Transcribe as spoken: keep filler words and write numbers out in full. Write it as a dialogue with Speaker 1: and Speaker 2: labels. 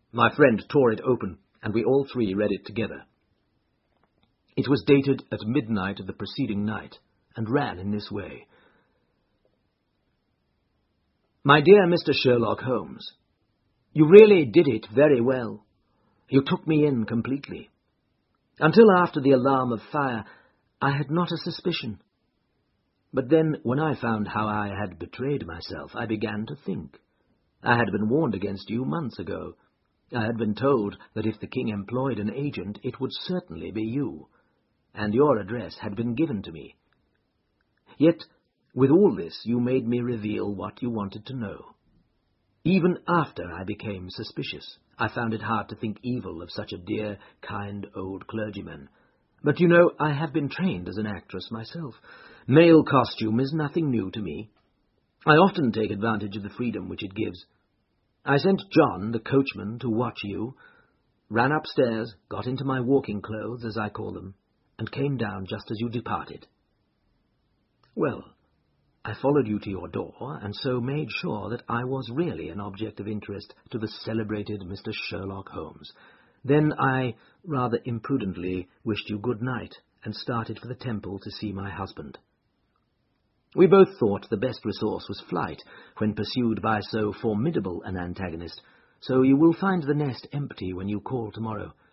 Speaker 1: My friend tore it open, and we all three read it together. It was dated at midnight of the preceding night, and ran in this way. My dear Mister Sherlock Holmes, you really did it very well. You took me in completely. Until after the alarm of fire, I had not a suspicion. But then, when I found how I had betrayed myself, I began to think. I had been warned against you months ago. I had been told that if the king employed an agent, it would certainly be you, and your address had been given to me. Yet, with all this, you made me reveal what you wanted to know. Even after I became suspicious, I found it hard to think evil of such a dear, kind old clergyman. But you know, I have been trained as an actress myself. Male costume is nothing new to me. I often take advantage of the freedom which it gives. I sent John, the coachman, to watch you, ran upstairs, got into my walking clothes, as I call them, and came down just as you departed. Well, I followed you to your door, and so made sure that I was really an object of interest to the celebrated Mister Sherlock Holmes. Then I, rather imprudently, wished you good night, and started for the Temple to see my husband. We both thought the best resource was flight, when pursued by so formidable an antagonist, so you will find the nest empty when you call tomorrow.